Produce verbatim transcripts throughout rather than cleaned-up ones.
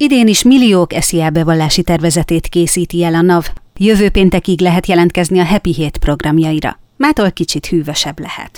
Idén is milliók es zé á bevallási tervezetét készíti el a NAV. Jövő péntekig lehet jelentkezni a Happy Hét programjaira. Mától kicsit hűvösebb lehet.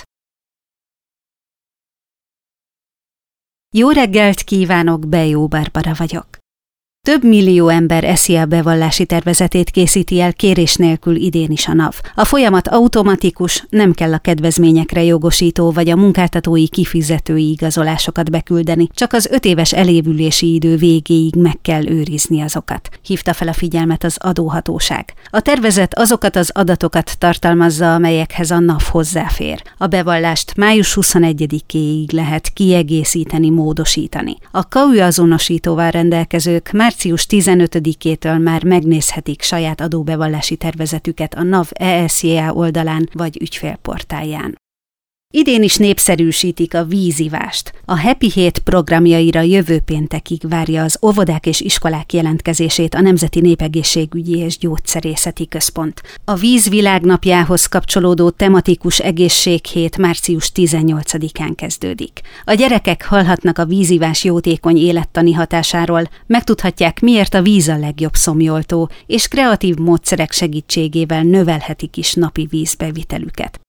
Jó reggelt kívánok, Bejó Barbara vagyok. Több millió ember es zé á bevallási tervezetét készíti el kérés nélkül idén is a NAV. A folyamat automatikus, nem kell a kedvezményekre jogosító vagy a munkáltatói kifizetői igazolásokat beküldeni, csak az öt éves elévülési idő végéig meg kell őrizni azokat, hívta fel a figyelmet az adóhatóság. A tervezet azokat az adatokat tartalmazza, amelyekhez a NAV hozzáfér. A bevallást május huszonegyedikéig lehet kiegészíteni, módosítani. A ká u azonosítóval rendelkezők már március tizenötödikétől már megnézhetik saját adóbevallási tervezetüket a NAV e es zé á oldalán vagy ügyfélportálján. Idén is népszerűsítik a vízivást. A Happy Hét programjaira jövő péntekig várja az óvodák és iskolák jelentkezését a Nemzeti Népegészségügyi és Gyógyszerészeti Központ. A Víz világnapjához kapcsolódó tematikus egészséghét március tizennyolcadikán kezdődik. A gyerekek hallhatnak a vízivás jótékony élettani hatásáról, megtudhatják, miért a víz a legjobb szomjoltó, és kreatív módszerek segítségével növelhetik is napi vízbevitelüket.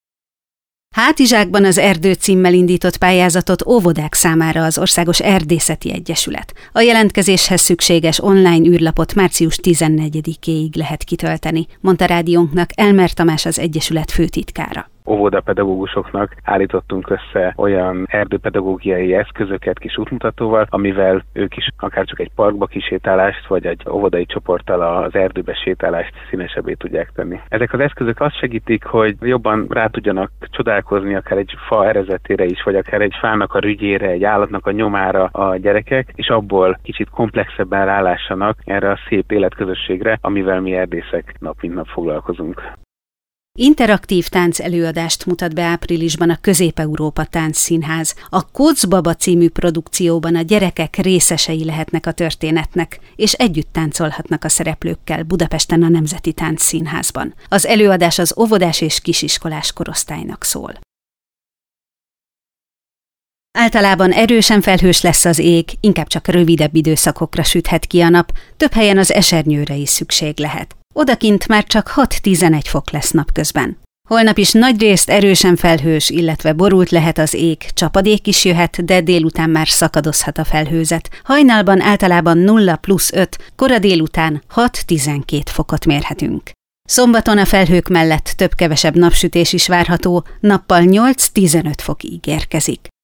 Hátizsákban az erdő címmel indított pályázatot óvodák számára az Országos Erdészeti Egyesület. A jelentkezéshez szükséges online űrlapot március tizennegyedikéig lehet kitölteni, mondta rádiónknak Elmer Tamás, az Egyesület főtitkára. Óvodapedagógusoknak állítottunk össze olyan erdőpedagógiai eszközöket kis útmutatóval, amivel ők is akár csak egy parkba kisétálást, vagy egy óvodai csoporttal az erdőbe sétálást színesebbé tudják tenni. Ezek az eszközök azt segítik, hogy jobban rá tudjanak csodálkozni akár egy fa erezetére is, vagy akár egy fának a rügyére, egy állatnak a nyomára a gyerekek, és abból kicsit komplexebben rálássanak erre a szép életközösségre, amivel mi erdészek nap mint nap foglalkozunk. Interaktív tánc előadást mutat be áprilisban a Közép-Európa Táncszínház. A Kócbaba című produkcióban a gyerekek részesei lehetnek a történetnek, és együtt táncolhatnak a szereplőkkel Budapesten a Nemzeti Táncszínházban. Az előadás az óvodás és kisiskolás korosztálynak szól. Általában erősen felhős lesz az ég, inkább csak rövidebb időszakokra süthet ki a nap, több helyen az esernyőre is szükség lehet. Odakint már csak hat-tizenegy fok lesz napközben. Holnap is nagyrészt erősen felhős, illetve borult lehet az ég, csapadék is jöhet, de délután már szakadozhat a felhőzet. Hajnalban általában nulla plusz öt, kora délután hat-tizenkét fokot mérhetünk. Szombaton a felhők mellett több-kevesebb napsütés is várható, nappal nyolc-tizenöt fokig érkezik.